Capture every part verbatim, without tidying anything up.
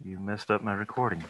You messed up my recording.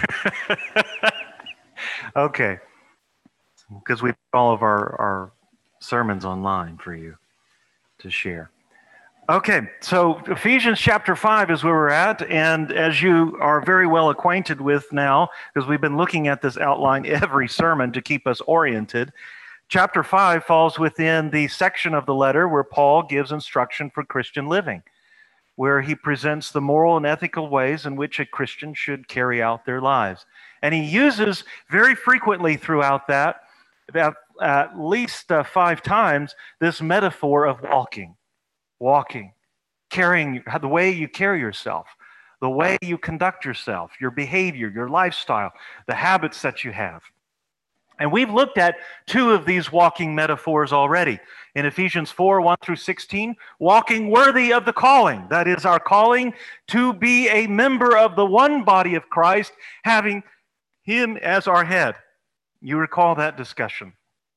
Okay, because we put all of our, our sermons online for you to share. Okay, so Ephesians chapter five is where we're at, and as you are very well acquainted with now, because we've been looking at this outline every sermon to keep us oriented, chapter five falls within the section of the letter where Paul gives instruction for Christian living, where he presents the moral and ethical ways in which a Christian should carry out their lives. And he uses very frequently throughout that, about at least uh, five times, this metaphor of walking. Walking, carrying, the way you carry yourself, the way you conduct yourself, your behavior, your lifestyle, the habits that you have. And we've looked at two of these walking metaphors already. In Ephesians four, one through sixteen, walking worthy of the calling. That is our calling to be a member of the one body of Christ, having Him as our head. You recall that discussion.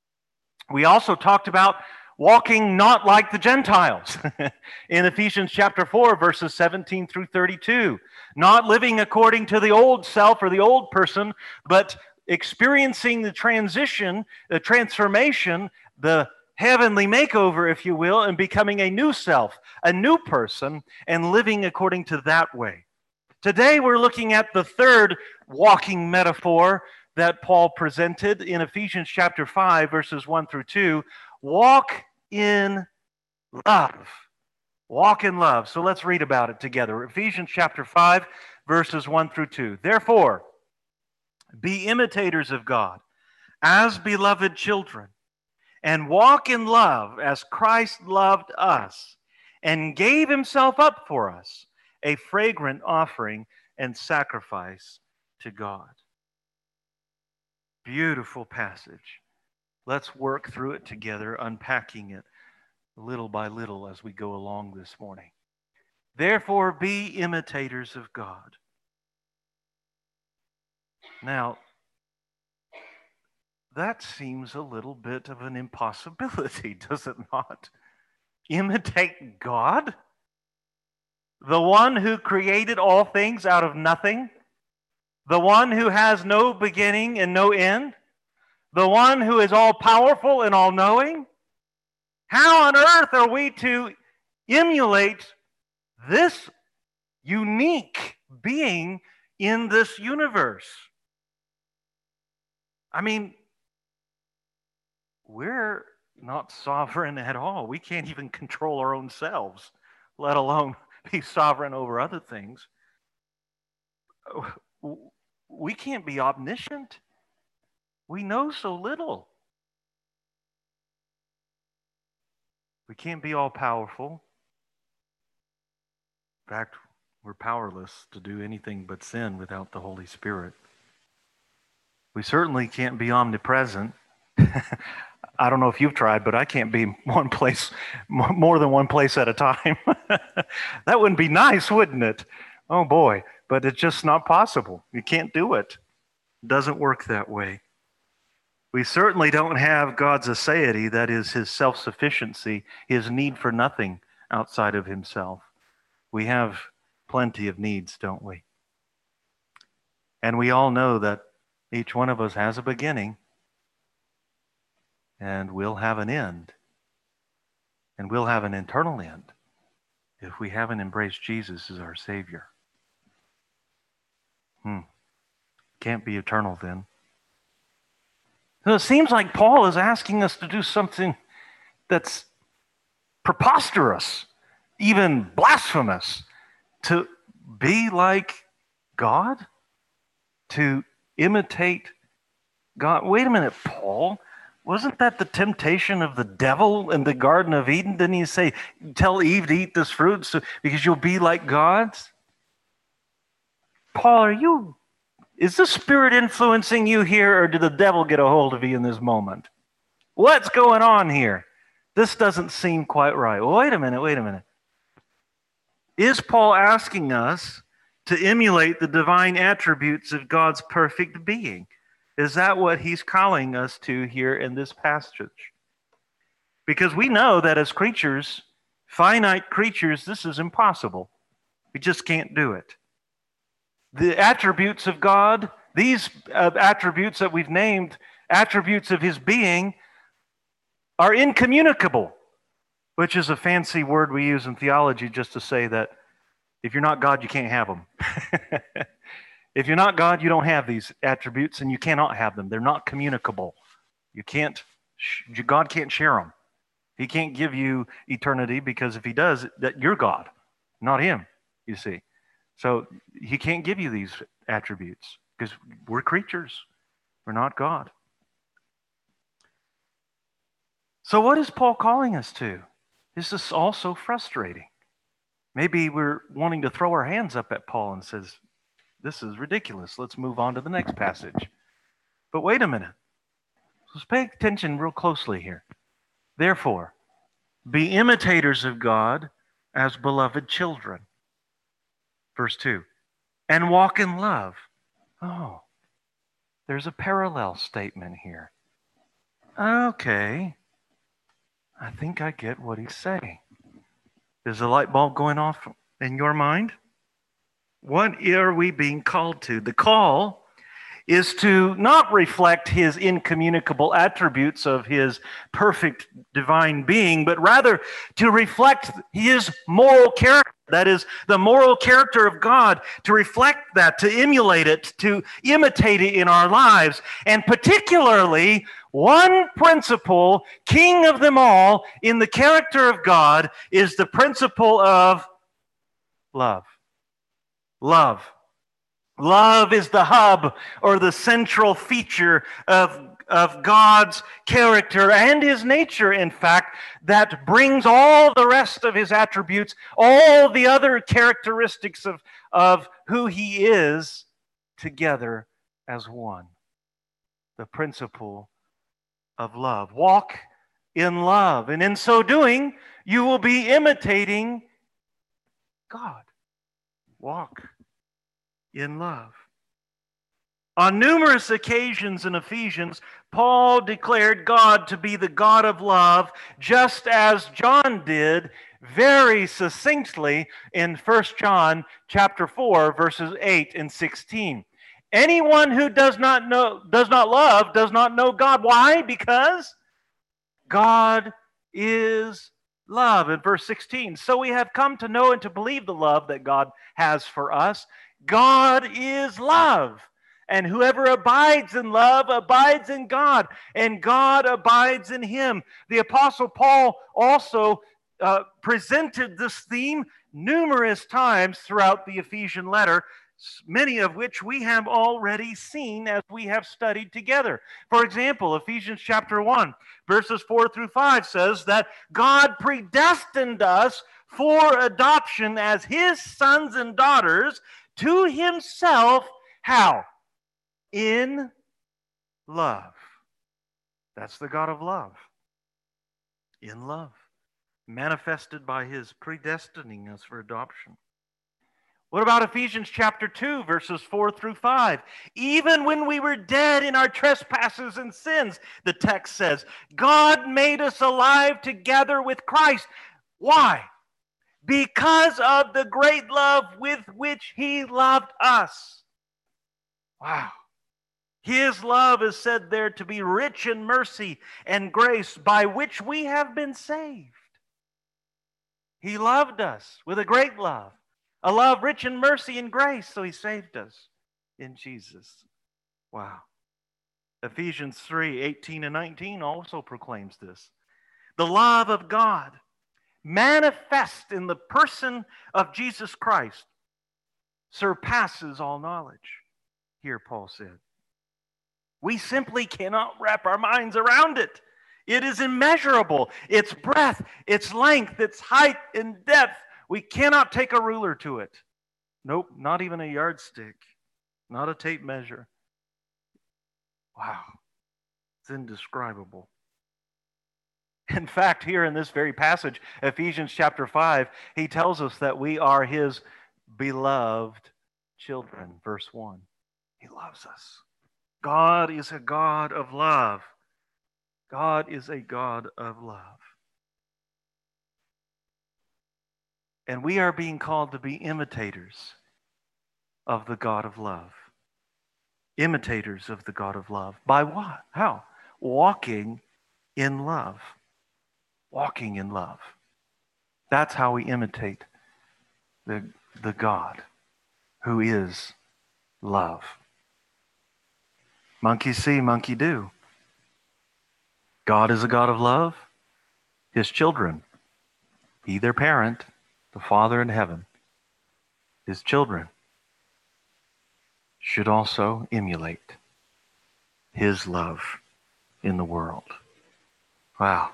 We also talked about walking not like the Gentiles in Ephesians chapter four, verses seventeen through thirty-two. Not living according to the old self or the old person, but experiencing the transition, the transformation, the heavenly makeover, if you will, and becoming a new self, a new person, and living according to that way. Today we're looking at the third walking metaphor that Paul presented in Ephesians chapter five, verses one through two. Walk in love. Walk in love. So let's read about it together. Ephesians chapter five, verses one through two. Therefore, be imitators of God as beloved children, and walk in love as Christ loved us and gave himself up for us, a fragrant offering and sacrifice to God. Beautiful passage. Let's work through it together, unpacking it little by little as we go along this morning. Therefore, be imitators of God. Now, that seems a little bit of an impossibility, does it not? Imitate God? The one who created all things out of nothing? The one who has no beginning and no end? The one who is all-powerful and all-knowing? How on earth are we to emulate this unique being in this universe? I mean, we're not sovereign at all. We can't even control our own selves, let alone be sovereign over other things. We can't be omniscient. We know so little. We can't be all-powerful. In fact, we're powerless to do anything but sin without the Holy Spirit. We certainly can't be omnipresent. I don't know if you've tried, but I can't be one place, more than one place at a time. That wouldn't be nice, wouldn't it? Oh boy, but it's just not possible. You can't do it. It doesn't work that way. We certainly don't have God's aseity, that is his self-sufficiency, his need for nothing outside of himself. We have plenty of needs, don't we? And we all know that each one of us has a beginning, and we'll have an end. And we'll have an eternal end if we haven't embraced Jesus as our Savior. Hmm. Can't be eternal then. So it seems like Paul is asking us to do something that's preposterous, even blasphemous, to be like God, to imitate God. Wait a minute, Paul. Wasn't that the temptation of the devil in the Garden of Eden? Didn't he say, tell Eve to eat this fruit so, because you'll be like gods? Paul, are you, is the Spirit influencing you here, or did the devil get a hold of you in this moment? What's going on here? This doesn't seem quite right. Well, wait a minute, wait a minute. Is Paul asking us to emulate the divine attributes of God's perfect being? Is that what he's calling us to here in this passage? Because we know that as creatures, finite creatures, this is impossible. We just can't do it. The attributes of God, these uh, attributes that we've named, attributes of his being, are incommunicable, which is a fancy word we use in theology just to say that if you're not God, you can't have them. If you're not God, you don't have these attributes, and you cannot have them. They're not communicable. You can't, God can't share them. He can't give you eternity, because if he does, that you're God, not him, you see. So he can't give you these attributes because we're creatures. We're not God. So what is Paul calling us to? This is all so frustrating. Maybe we're wanting to throw our hands up at Paul and says, this is ridiculous. Let's move on to the next passage. But wait a minute. Let's pay attention real closely here. Therefore, be imitators of God as beloved children. Verse two. And walk in love. Oh, there's a parallel statement here. Okay. I think I get what he's saying. Is the light bulb going off in your mind? What are we being called to? The call is to not reflect his incommunicable attributes of his perfect divine being, but rather to reflect his moral character. That is, the moral character of God, to reflect that, to emulate it, to imitate it in our lives. And particularly, one principle, king of them all, in the character of God, is the principle of love. Love. Love is the hub or the central feature of, of God's character and his nature, in fact, that brings all the rest of his attributes, all the other characteristics of, of who he is, together as one. The principle of love. Walk in love, and in so doing, you will be imitating God. Walk in love. On numerous occasions in Ephesians, Paul declared God to be the God of love, just as John did very succinctly in First John chapter four, verses eight and sixteen. Anyone who does not know, does not love, does not know God. Why? Because God is love. In verse sixteen, so we have come to know and to believe the love that God has for us. God is love. And whoever abides in love abides in God, and God abides in him. The Apostle Paul also uh, presented this theme numerous times throughout the Ephesian letter, many of which we have already seen as we have studied together. For example, Ephesians chapter one, verses four through five says that God predestined us for adoption as his sons and daughters to himself. How? In love. That's the God of love. In love. Manifested by his predestining us for adoption. What about Ephesians chapter two, verses four through five? Even when we were dead in our trespasses and sins, the text says, God made us alive together with Christ. Why? Because of the great love with which he loved us. Wow. His love is said there to be rich in mercy and grace, by which we have been saved. He loved us with a great love, a love rich in mercy and grace, so he saved us in Jesus. Wow. Ephesians three, eighteen and nineteen also proclaims this. The love of God manifest in the person of Jesus Christ surpasses all knowledge, here Paul said. We simply cannot wrap our minds around it. It is immeasurable. Its breadth, its length, its height and depth. We cannot take a ruler to it. Nope, not even a yardstick, not a tape measure. Wow, it's indescribable. In fact, here in this very passage, Ephesians chapter five, he tells us that we are his beloved children. Verse one, he loves us. God is a God of love. God is a God of love. And we are being called to be imitators of the God of love. Imitators of the God of love. By what? How? Walking in love. Walking in love. That's how we imitate the, the God who is love. Monkey see, monkey do. God is a God of love. His children, He their parent, the Father in heaven, His children should also emulate His love in the world. Wow.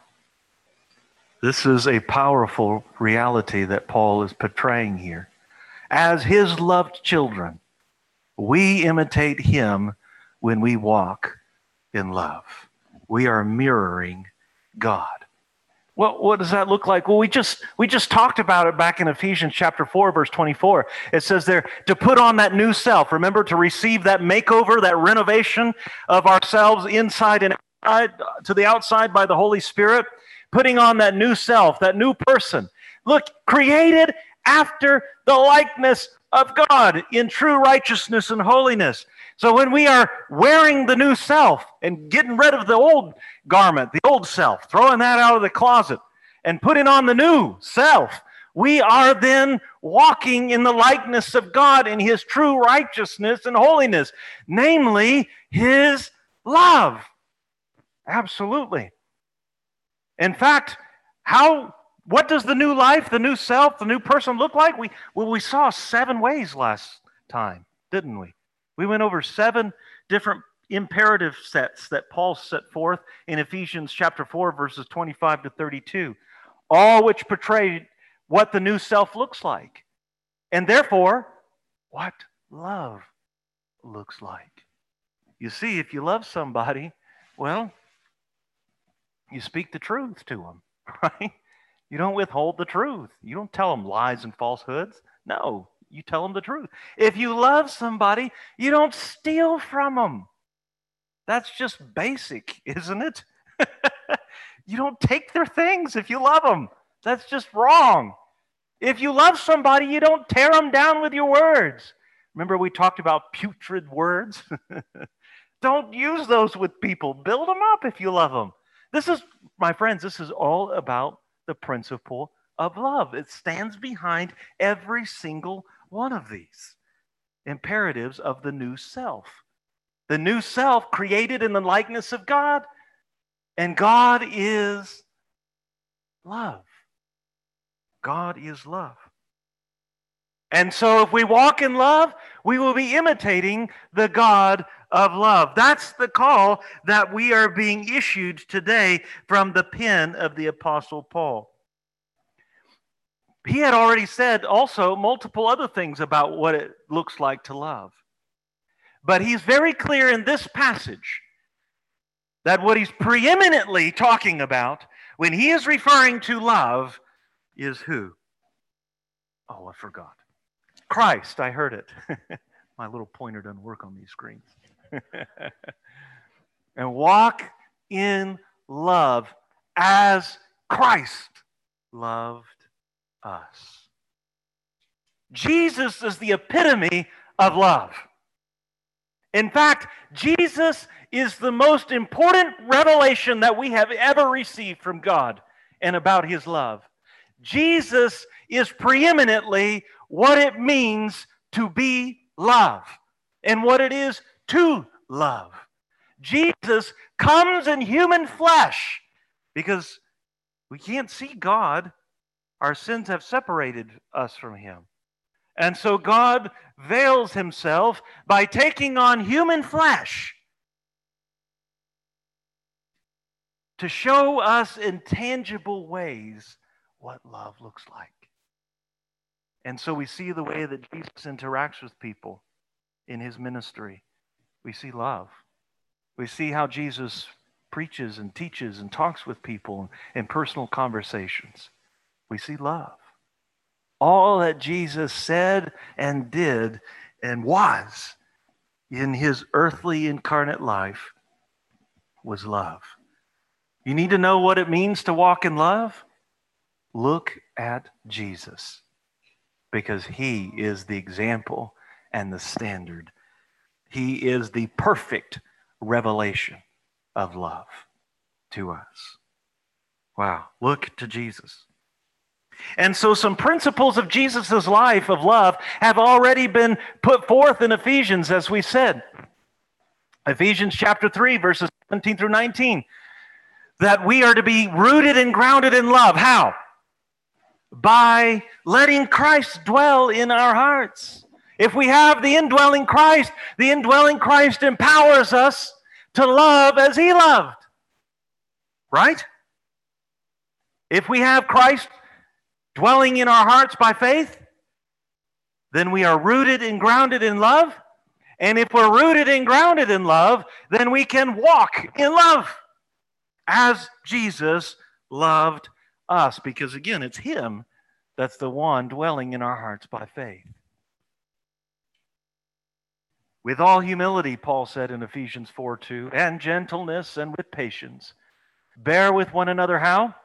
This is a powerful reality that Paul is portraying here. As His loved children, we imitate Him when we walk in love. We are mirroring God. Well, what does that look like? Well, we just we just talked about it back in Ephesians chapter four, verse twenty-four. It says there, to put on that new self. Remember, to receive that makeover, that renovation of ourselves inside and outside, to the outside by the Holy Spirit. Putting on that new self, that new person. Look, created after the likeness of God in true righteousness and holiness. So when we are wearing the new self and getting rid of the old garment, the old self, throwing that out of the closet and putting on the new self, we are then walking in the likeness of God in His true righteousness and holiness, namely His love. Absolutely. In fact, how what does the new life, the new self, the new person look like? We well, we saw seven ways last time, didn't we? We went over seven different imperative sets that Paul set forth in Ephesians chapter four, verses twenty-five to thirty-two, all which portray what the new self looks like, and therefore, what love looks like. You see, if you love somebody, well, you speak the truth to them, right? You don't withhold the truth. You don't tell them lies and falsehoods. No, you tell them the truth. If you love somebody, you don't steal from them. That's just basic, isn't it? You don't take their things if you love them. That's just wrong. If you love somebody, you don't tear them down with your words. Remember we talked about putrid words? Don't use those with people. Build them up if you love them. This is, my friends, this is all about the principle of love. It stands behind every single one of these imperatives of the new self. The new self created in the likeness of God, and God is love. God is love. And so if we walk in love, we will be imitating the God of love. That's the call that we are being issued today from the pen of the Apostle Paul. He had already said also multiple other things about what it looks like to love. But he's very clear in this passage that what he's preeminently talking about when he is referring to love is who? Oh, I forgot. Christ, I heard it. My little pointer doesn't work on these screens. And walk in love as Christ loved us. Jesus is the epitome of love. In fact, Jesus is the most important revelation that we have ever received from God and about His love. Jesus is preeminently what it means to be love and what it is to love. Jesus comes in human flesh because we can't see God. Our sins have separated us from Him. And so God veils Himself by taking on human flesh to show us in tangible ways what love looks like. And so we see the way that Jesus interacts with people in His ministry. We see love. We see how Jesus preaches and teaches and talks with people in personal conversations. We see love. All that Jesus said and did and was in His earthly incarnate life was love. You need to know what it means to walk in love? Look at Jesus, because He is the example and the standard. He is the perfect revelation of love to us. Wow, look to Jesus. And so some principles of Jesus' life of love have already been put forth in Ephesians, as we said. Ephesians chapter three, verses seventeen through nineteen. That we are to be rooted and grounded in love. How? By letting Christ dwell in our hearts. If we have the indwelling Christ, the indwelling Christ empowers us to love as He loved. Right? If we have Christ dwelling in our hearts by faith, then we are rooted and grounded in love. And if we're rooted and grounded in love, then we can walk in love as Jesus loved us. Because again, it's Him that's the one dwelling in our hearts by faith. With all humility, Paul said in Ephesians four two, and gentleness and with patience, bear with one another how?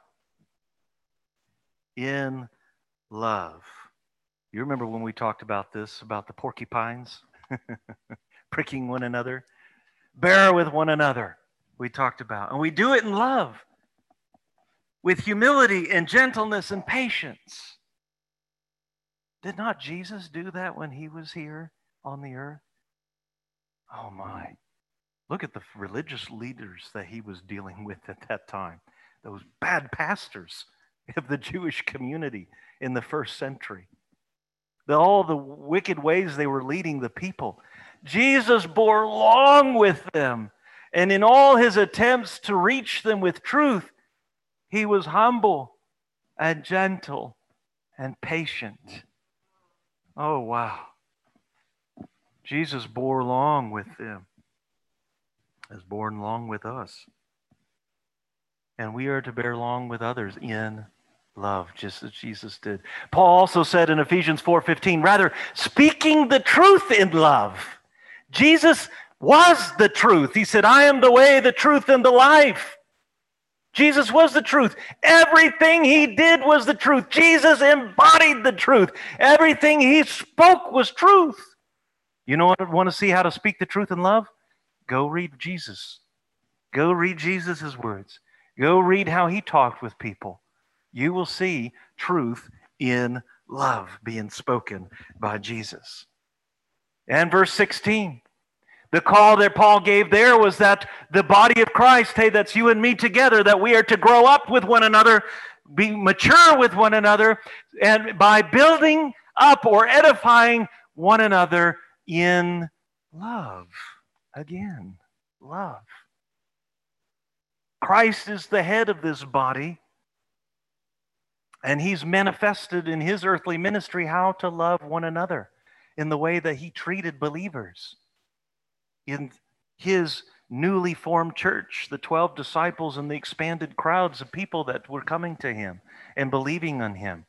In love. You remember when we talked about this, about the porcupines pricking one another? Bear with one another, we talked about. And we do it in love, with humility and gentleness and patience. Did not Jesus do that when He was here on the earth? Oh my. Look at the religious leaders that He was dealing with at that time. Those bad pastors of the Jewish community in the first century. The, all the wicked ways they were leading the people. Jesus bore long with them. And in all His attempts to reach them with truth, He was humble and gentle and patient. Oh, wow. Jesus bore long with them, has borne long with us. And we are to bear long with others in love, just as Jesus did. Paul also said in Ephesians four fifteen, rather, speaking the truth in love. Jesus was the truth. He said, I am the way, the truth, and the life. Jesus was the truth. Everything He did was the truth. Jesus embodied the truth. Everything He spoke was truth. You know what? Want to see how to speak the truth in love? Go read Jesus. Go read Jesus' words. Go read how He talked with people. You will see truth in love being spoken by Jesus. And verse sixteen, the call that Paul gave there was that the body of Christ, hey, that's you and me together, that we are to grow up with one another, be mature with one another, and by building up or edifying one another in love. Again, love. Christ is the head of this body, and He's manifested in His earthly ministry how to love one another in the way that He treated believers. In His newly formed church, the twelve disciples and the expanded crowds of people that were coming to Him and believing on Him.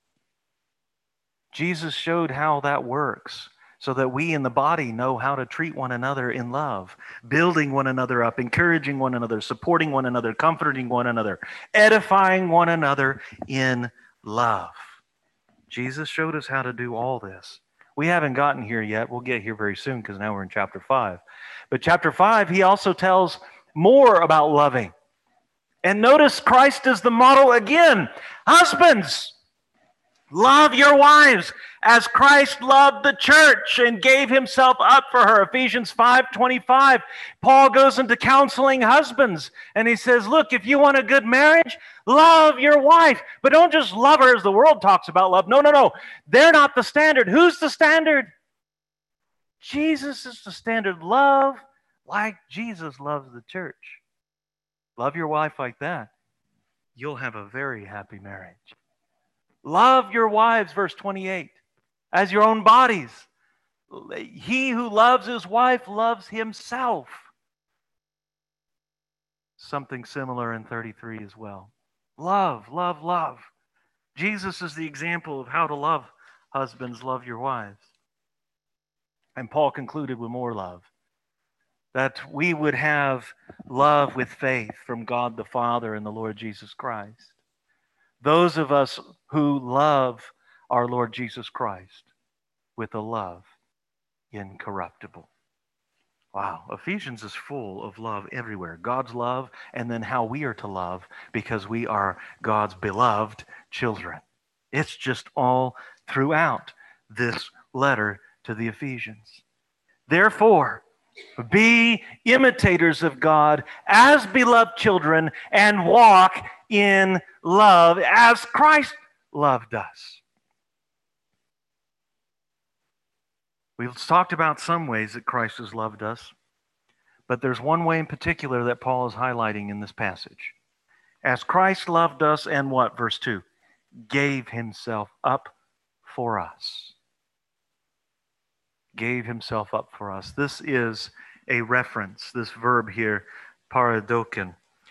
Jesus showed how that works, so that we in the body know how to treat one another in love, building one another up, encouraging one another, supporting one another, comforting one another, edifying one another in love. Jesus showed us how to do all this. We haven't gotten here yet. We'll get here very soon because now we're in chapter five. But chapter five, He also tells more about loving. And notice Christ is the model again. Husbands, love your wives as Christ loved the church and gave Himself up for her. Ephesians five twenty-five. Paul goes into counseling husbands and he says, look, if you want a good marriage, love your wife. But don't just love her as the world talks about love. No, no, no. They're not the standard. Who's the standard? Jesus is the standard. Love like Jesus loves the church. Love your wife like that. You'll have a very happy marriage. Love your wives, verse twenty-eight, as your own bodies. He who loves his wife loves himself. Something similar in thirty-three as well. Love, love, love. Jesus is the example of how to love. Husbands, love your wives. And Paul concluded with more love. That we would have love with faith from God the Father and the Lord Jesus Christ. Those of us who love our Lord Jesus Christ with a love incorruptible. Wow, Ephesians is full of love everywhere. God's love, and then how we are to love because we are God's beloved children. It's just all throughout this letter to the Ephesians. Therefore, be imitators of God as beloved children and walk in love as Christ loved us. We've talked about some ways that Christ has loved us, but there's one way in particular that Paul is highlighting in this passage. As Christ loved us and what? Verse two, gave himself up for us. Gave himself up for us. This is a reference. This verb here, paradoken,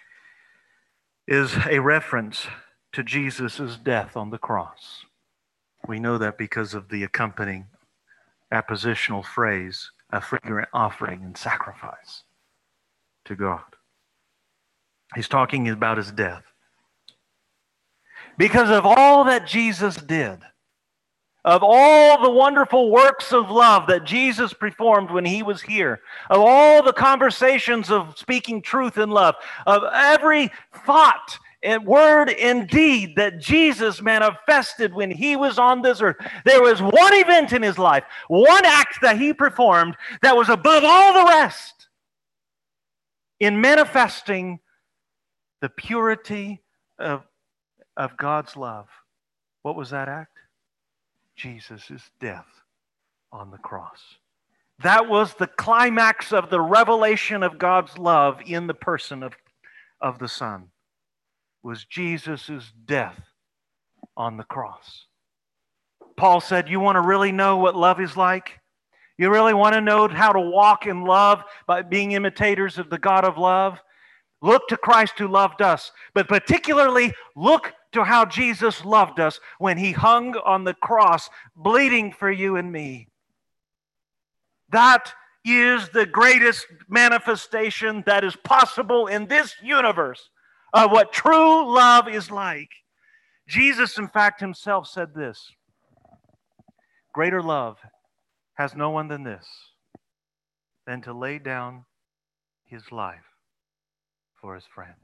is a reference to Jesus' death on the cross. We know that because of the accompanying appositional phrase, a fragrant offering and sacrifice to God. He's talking about his death. Because of all that Jesus did, of all the wonderful works of love that Jesus performed when he was here, of all the conversations of speaking truth in love, of every thought and word and deed that Jesus manifested when he was on this earth, there was one event in his life, one act that he performed that was above all the rest in manifesting the purity of, of God's love. What was that act? Jesus' death on the cross. That was the climax of the revelation of God's love in the person of, of the Son, was Jesus' death on the cross. Paul said, you want to really know what love is like? You really want to know how to walk in love by being imitators of the God of love? Look to Christ who loved us, but particularly look to how Jesus loved us when he hung on the cross, bleeding for you and me. That is the greatest manifestation that is possible in this universe of what true love is like. Jesus, in fact, himself said this: greater love has no one than this, than to lay down his life for his friend.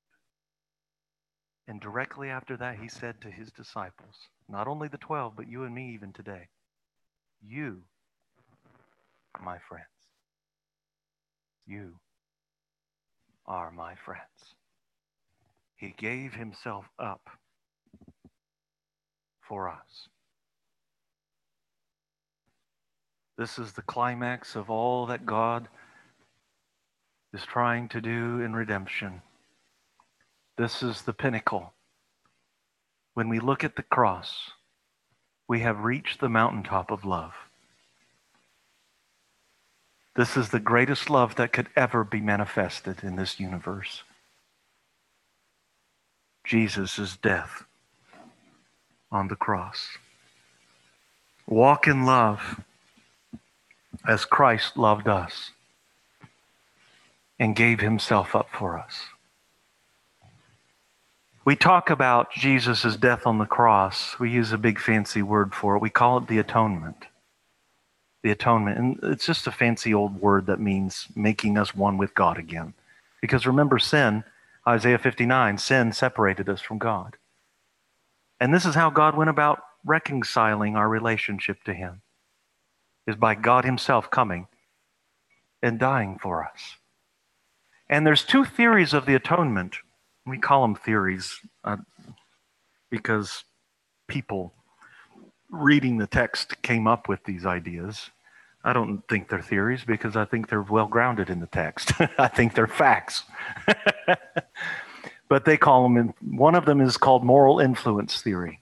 And directly after that, he said to his disciples, not only the twelve, but you and me even today, you are my friends. You are my friends. He gave himself up for us. This is the climax of all that God is trying to do in redemption. This is the pinnacle. When we look at the cross, we have reached the mountaintop of love. This is the greatest love that could ever be manifested in this universe. Jesus' death on the cross. Walk in love as Christ loved us and gave himself up for us. We talk about Jesus' death on the cross. We use a big fancy word for it. We call it the atonement. The atonement. And it's just a fancy old word that means making us one with God again. Because remember, sin, Isaiah fifty-nine, sin separated us from God. And this is how God went about reconciling our relationship to him, is by God himself coming and dying for us. And there's two theories of the atonement. We call them theories uh, because people reading the text came up with these ideas. I don't think they're theories because I think they're well grounded in the text. I think they're facts. But they call them, one of them is called moral influence theory,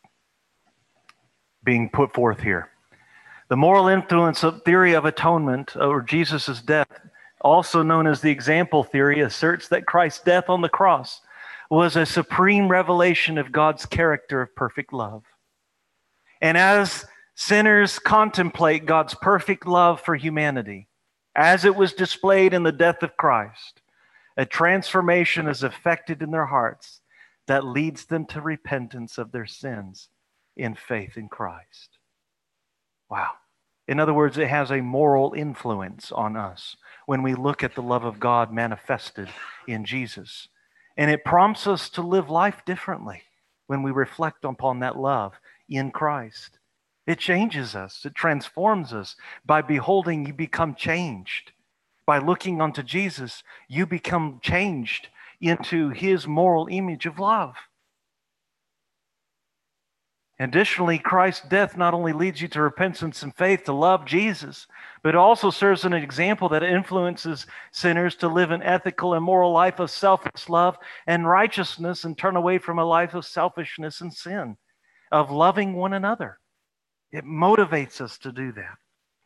being put forth here. The moral influence of theory of atonement, or Jesus' death, also known as the example theory, asserts that Christ's death on the cross was a supreme revelation of God's character of perfect love. And as sinners contemplate God's perfect love for humanity, as it was displayed in the death of Christ, a transformation is effected in their hearts that leads them to repentance of their sins in faith in Christ. Wow. In other words, it has a moral influence on us when we look at the love of God manifested in Jesus. And it prompts us to live life differently when we reflect upon that love in Christ. It changes us. It transforms us. By beholding, you become changed. By looking unto Jesus, you become changed into his moral image of love. Additionally, Christ's death not only leads you to repentance and faith to love Jesus, but it also serves as an example that influences sinners to live an ethical and moral life of selfless love and righteousness and turn away from a life of selfishness and sin, of loving one another. It motivates us to do that.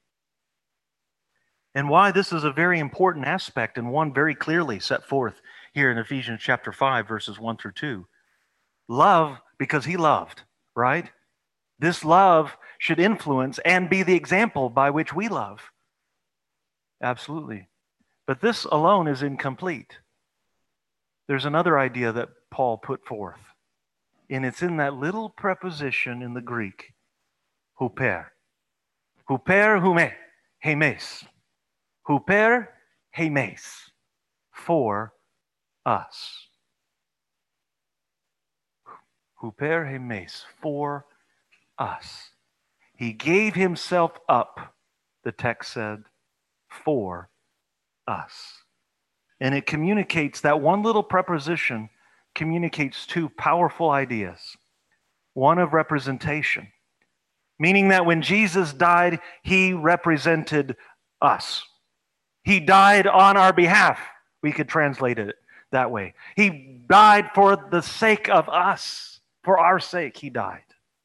And why this is a very important aspect, and one very clearly set forth here in Ephesians chapter five, verses one through two. Love because he loved, right? This love should influence and be the example by which we love. Absolutely. But this alone is incomplete. There's another idea that Paul put forth, and it's in that little preposition in the Greek, huper. Huper hume, hemes. Huper hemes, for us. Huper hemes, for us. He gave himself up, the text said, for us. And it communicates, that one little preposition communicates two powerful ideas. One of representation, meaning that when Jesus died, he represented us. He died on our behalf. We could translate it that way. He died for the sake of us. For our sake, he died.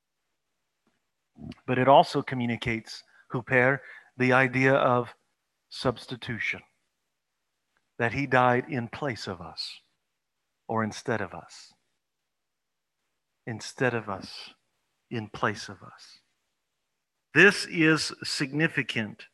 But it also communicates, huper, the idea of substitution. That he died in place of us, or instead of us. Instead of us, in place of us. This is significant.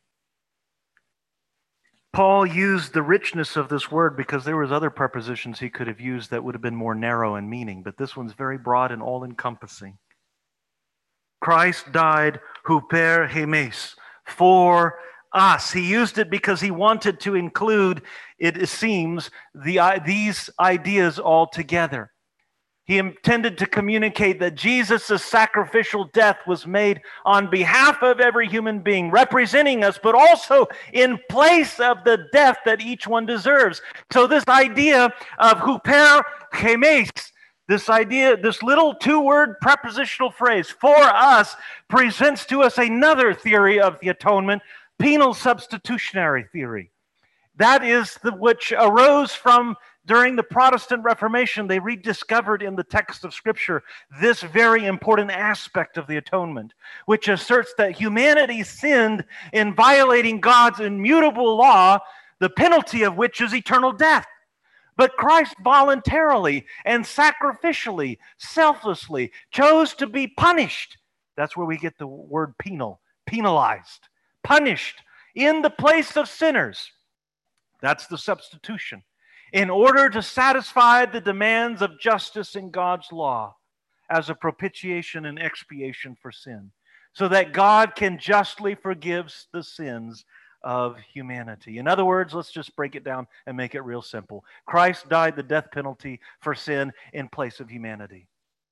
Paul used the richness of this word because there was other prepositions he could have used that would have been more narrow in meaning, but this one's very broad and all-encompassing. Christ died huper hemes, for us. He used it because he wanted to include, it seems, the, these ideas all together. He intended to communicate that Jesus' sacrificial death was made on behalf of every human being, representing us, but also in place of the death that each one deserves. So this idea of huper hemes, this idea, this little two-word prepositional phrase, for us, presents to us another theory of the atonement, penal substitutionary theory. That is the which arose from during the Protestant Reformation. They rediscovered in the text of Scripture this very important aspect of the atonement, which asserts that humanity sinned in violating God's immutable law, the penalty of which is eternal death. But Christ voluntarily and sacrificially, selflessly chose to be punished. That's where we get the word penal, penalized, punished in the place of sinners. That's the substitution. In order to satisfy the demands of justice in God's law as a propitiation and expiation for sin, so that God can justly forgive the sins of humanity. In other words, let's just break it down and make it real simple. Christ died the death penalty for sin in place of humanity.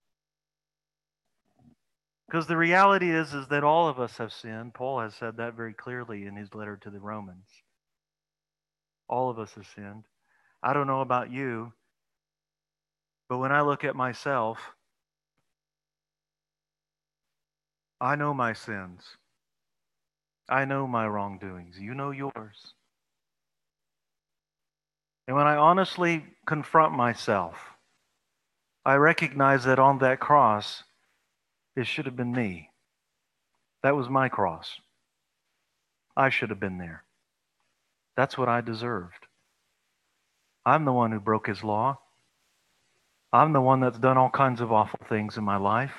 Because the reality is, is that all of us have sinned. Paul has said that very clearly in his letter to the Romans. All of us have sinned. I don't know about you, but when I look at myself, I know my sins. I know my wrongdoings. You know yours. And when I honestly confront myself, I recognize that on that cross, it should have been me. That was my cross. I should have been there. That's what I deserved. I'm the one who broke his law. I'm the one that's done all kinds of awful things in my life.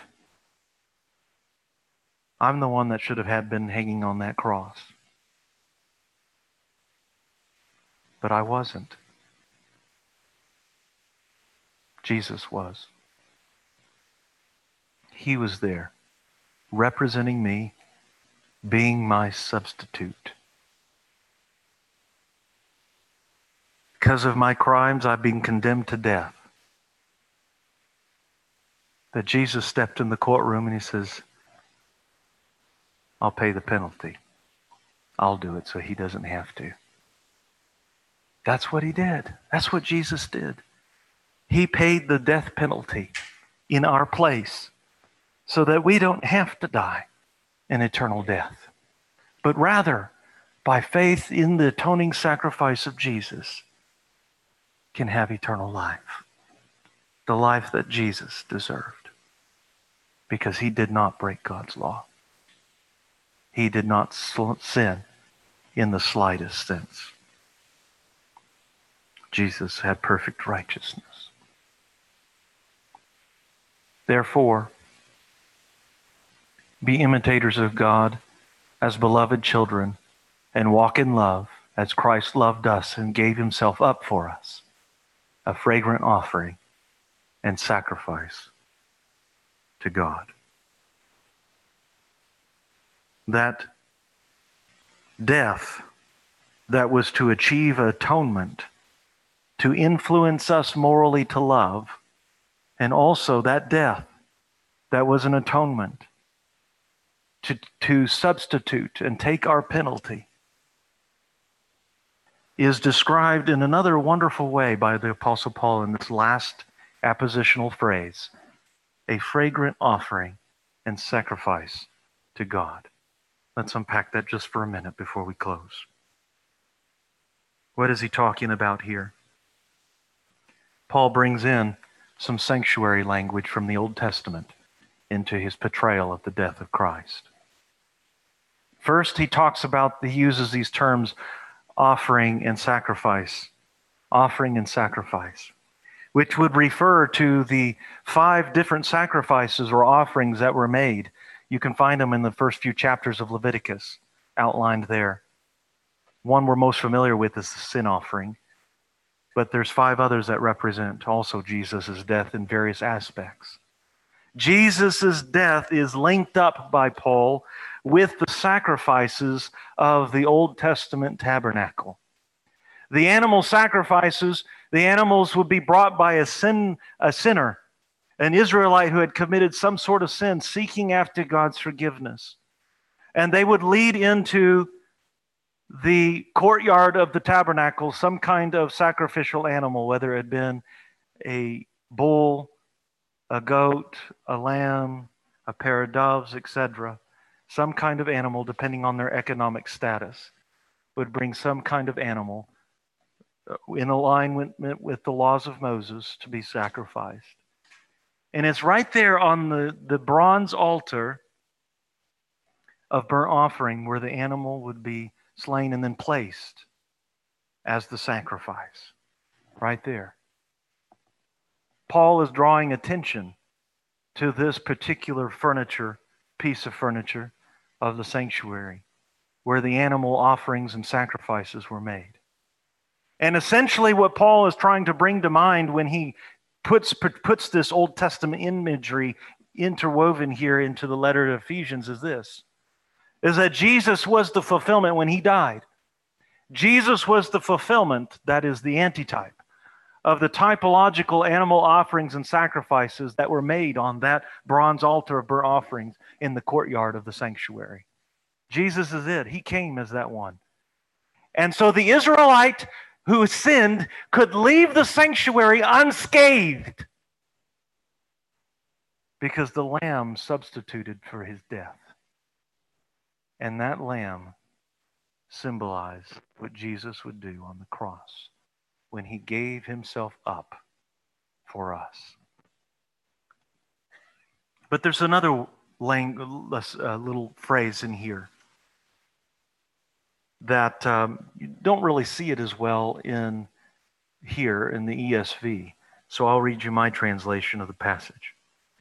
I'm the one that should have had been hanging on that cross. But I wasn't. Jesus was. He was there, representing me, being my substitute. Because of my crimes, I've been condemned to death. That Jesus stepped in the courtroom and he says, I'll pay the penalty. I'll do it so he doesn't have to. That's what he did. That's what Jesus did. He paid the death penalty in our place so that we don't have to die an eternal death, but rather, by faith in the atoning sacrifice of Jesus, can have eternal life. The life that Jesus deserved, because he did not break God's law. He did not sin in the slightest sense. Jesus had perfect righteousness. Therefore, be imitators of God as beloved children, and walk in love as Christ loved us and gave himself up for us, a fragrant offering and sacrifice to God. That death that was to achieve atonement, to influence us morally to love, and also that death that was an atonement to, to substitute and take our penalty, is described in another wonderful way by the Apostle Paul in this last appositional phrase, a fragrant offering and sacrifice to God. Let's unpack that just for a minute before we close. What is he talking about here? Paul brings in some sanctuary language from the Old Testament into his portrayal of the death of Christ. First, he talks about, he uses these terms, offering and sacrifice. Offering and sacrifice, which would refer to the five different sacrifices or offerings that were made. You can find them in the first few chapters of Leviticus, outlined there. One we're most familiar with is the sin offering, but there's five others that represent also Jesus' death in various aspects. Jesus' death is linked up by Paul with the sacrifices of the Old Testament tabernacle. The animal sacrifices, the animals would be brought by a sin, a sinner, an Israelite who had committed some sort of sin, seeking after God's forgiveness. And they would lead into the courtyard of the tabernacle some kind of sacrificial animal, whether it had been a bull, a goat, a lamb, a pair of doves, et cetera. Some kind of animal, depending on their economic status, would bring some kind of animal in alignment with the laws of Moses to be sacrificed. And it's right there on the, the bronze altar of burnt offering where the animal would be slain and then placed as the sacrifice. Right there. Paul is drawing attention to this particular furniture, piece of furniture of the sanctuary, where the animal offerings and sacrifices were made. And essentially what Paul is trying to bring to mind when he puts, puts this Old Testament imagery interwoven here into the letter to Ephesians is this, is that Jesus was the fulfillment when he died. Jesus was the fulfillment, that is the antitype, of the typological animal offerings and sacrifices that were made on that bronze altar of burnt offerings in the courtyard of the sanctuary. Jesus is it. He came as that one. And so the Israelite who sinned could leave the sanctuary unscathed because the lamb substituted for his death. And that lamb symbolized what Jesus would do on the cross when he gave himself up for us. But there's another lang- uh, little phrase in here that um, you don't really see it as well in here in the E S V. So I'll read you my translation of the passage.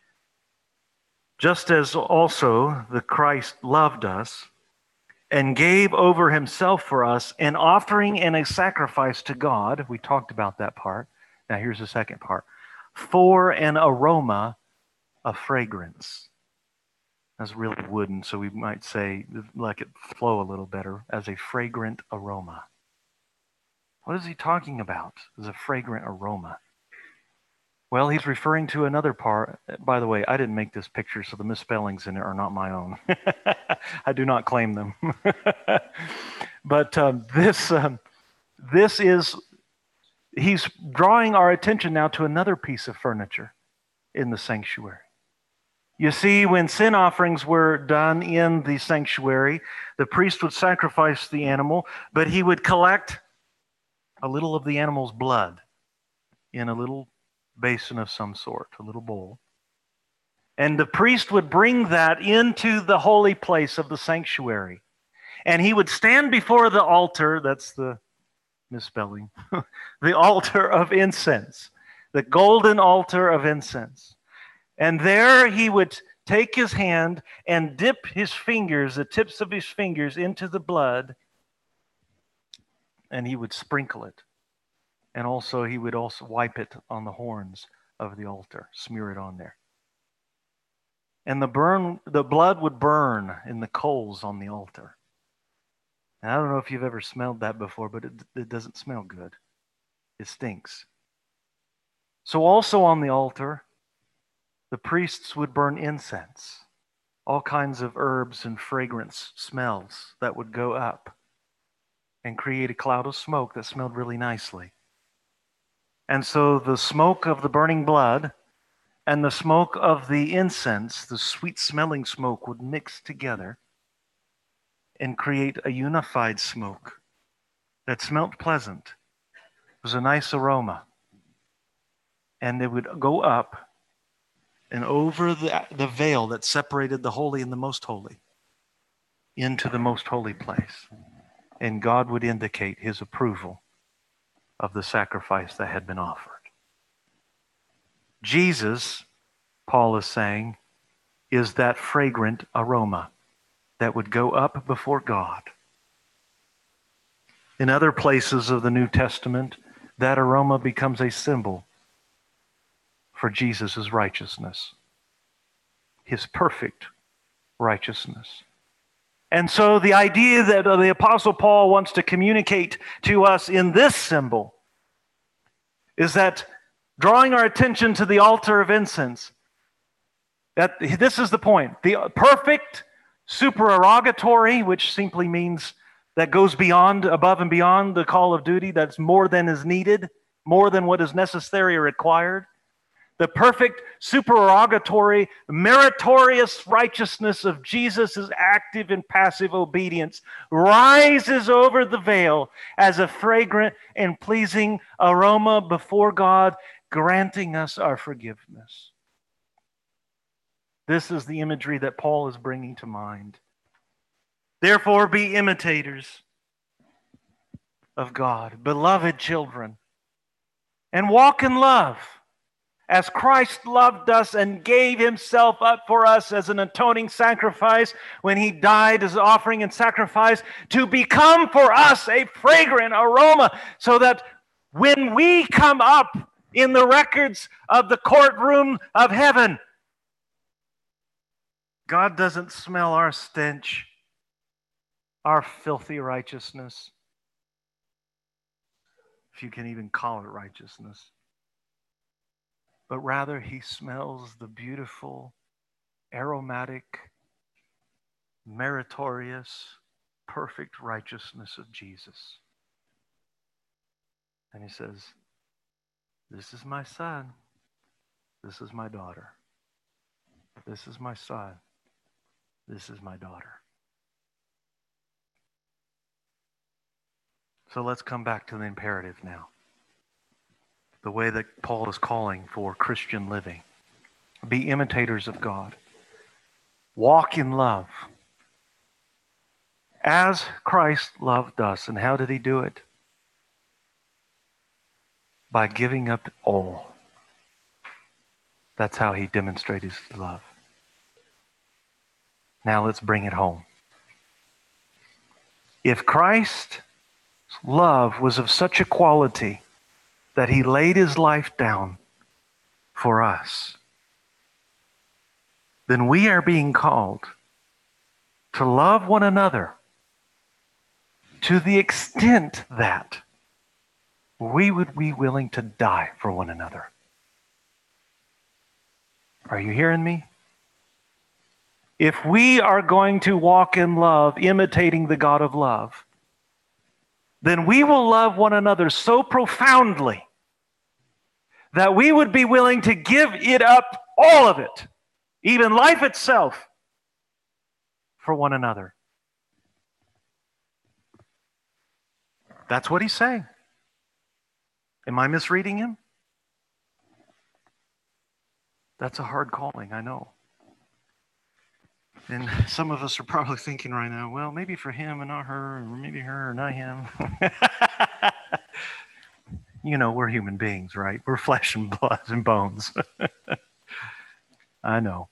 Just as also the Christ loved us and gave over himself for us an offering and a sacrifice to God. We talked about that part. Now here's the second part. For an aroma of fragrance. That's really wooden, so we might say, like it flow a little better, as a fragrant aroma. What is he talking about as a fragrant aroma? Well, he's referring to another part. By the way, I didn't make this picture, so the misspellings in it are not my own. I do not claim them. But um, this, um, this is, he's drawing our attention now to another piece of furniture in the sanctuary. You see, when sin offerings were done in the sanctuary, the priest would sacrifice the animal, but he would collect a little of the animal's blood in a little basin of some sort, a little bowl. And the priest would bring that into the holy place of the sanctuary. And he would stand before the altar, that's the misspelling, the altar of incense, the golden altar of incense. And there he would take his hand and dip his fingers, the tips of his fingers, into the blood, and he would sprinkle it. And also he would also wipe it on the horns of the altar, smear it on there. And the burn, the blood would burn in the coals on the altar. And I don't know if you've ever smelled that before, but it, it doesn't smell good. It stinks. So also on the altar, the priests would burn incense, all kinds of herbs and fragrance smells that would go up and create a cloud of smoke that smelled really nicely. And so the smoke of the burning blood and the smoke of the incense, the sweet-smelling smoke, would mix together and create a unified smoke that smelt pleasant. It was a nice aroma. And it would go up and over the, the veil that separated the holy and the most holy into the most holy place. And God would indicate his approval of the sacrifice that had been offered. Jesus, Paul is saying, is that fragrant aroma that would go up before God. In other places of the New Testament, that aroma becomes a symbol for Jesus' righteousness, his perfect righteousness. And so the idea that the Apostle Paul wants to communicate to us in this symbol is that drawing our attention to the altar of incense, that this is the point. The perfect supererogatory, which simply means that goes beyond, above and beyond the call of duty, that's more than is needed, more than what is necessary or required. The perfect supererogatory, meritorious righteousness of Jesus' active and passive obedience rises over the veil as a fragrant and pleasing aroma before God, granting us our forgiveness. This is the imagery that Paul is bringing to mind. Therefore, be imitators of God, beloved children, and walk in love, as Christ loved us and gave himself up for us as an atoning sacrifice when he died as an offering and sacrifice, to become for us a fragrant aroma, so that when we come up in the records of the courtroom of heaven, God doesn't smell our stench, our filthy righteousness, if you can even call it righteousness. But rather he smells the beautiful, aromatic, meritorious, perfect righteousness of Jesus. And he says, this is my son, this is my daughter. This is my son, this is my daughter. So let's come back to the imperative now. The way that Paul is calling for Christian living. Be imitators of God. Walk in love. As Christ loved us. And how did he do it? By giving up all. That's how he demonstrated his love. Now let's bring it home. If Christ's love was of such a quality that he laid his life down for us, then we are being called to love one another to the extent that we would be willing to die for one another. Are you hearing me? If we are going to walk in love, imitating the God of love, then we will love one another so profoundly that we would be willing to give it up, all of it, even life itself, for one another. That's what he's saying. Am I misreading him? That's a hard calling, I know. And some of us are probably thinking right now, well, maybe for him and not her, or maybe her and not him. You know, we're human beings, right? We're flesh and blood and bones. I know.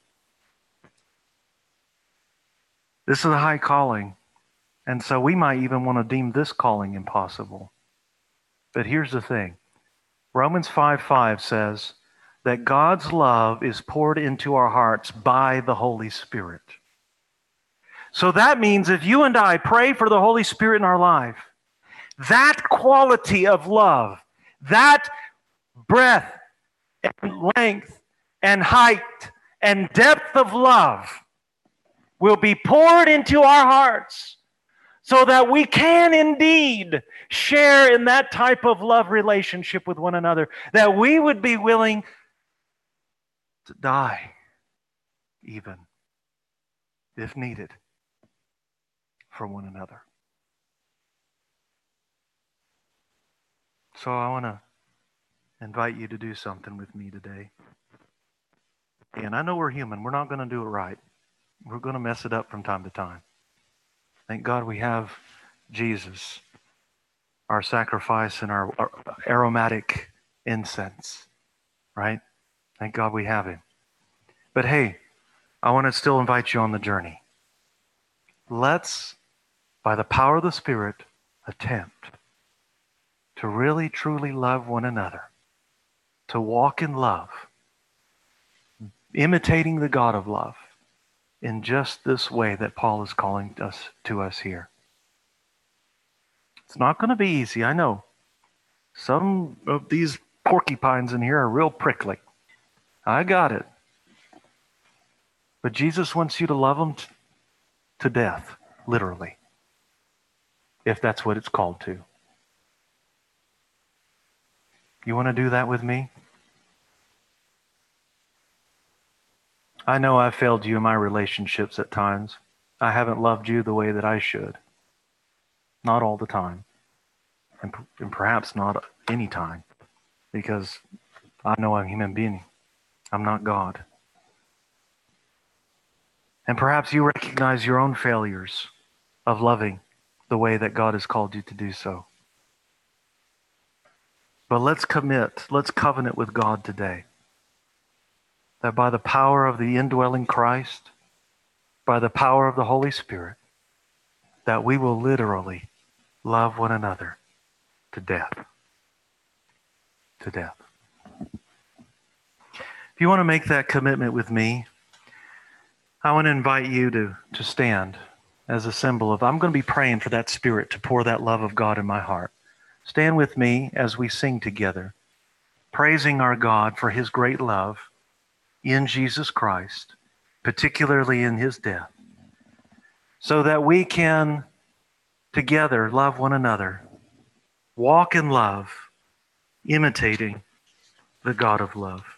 This is a high calling. And so we might even want to deem this calling impossible. But here's the thing. Romans five five says that God's love is poured into our hearts by the Holy Spirit. So that means if you and I pray for the Holy Spirit in our life, that quality of love, that breadth and length and height and depth of love will be poured into our hearts so that we can indeed share in that type of love relationship with one another, that we would be willing to die even, if needed, for one another. So I want to invite you to do something with me today. And I know we're human. We're not going to do it right. We're going to mess it up from time to time. Thank God we have Jesus, our sacrifice and our, our aromatic incense, right? Thank God we have him. But hey, I want to still invite you on the journey. Let's, by the power of the Spirit, attempt to really, truly love one another, to walk in love, imitating the God of love in just this way that Paul is calling us to us here. It's not going to be easy, I know. Some of these porcupines in here are real prickly. I got it. But Jesus wants you to love them t- to death, literally, if that's what it's called to. You want to do that with me? I know I've failed you in my relationships at times. I haven't loved you the way that I should. Not all the time. And, and perhaps not any time. Because I know I'm a human being. I'm not God. And perhaps you recognize your own failures of loving the way that God has called you to do so. But let's commit, let's covenant with God today that by the power of the indwelling Christ, by the power of the Holy Spirit, that we will literally love one another to death. To death. If you want to make that commitment with me, I want to invite you to, to stand as a symbol of, I'm going to be praying for that Spirit to pour that love of God in my heart. Stand with me as we sing together, praising our God for his great love in Jesus Christ, particularly in his death, so that we can together love one another, walk in love, imitating the God of love.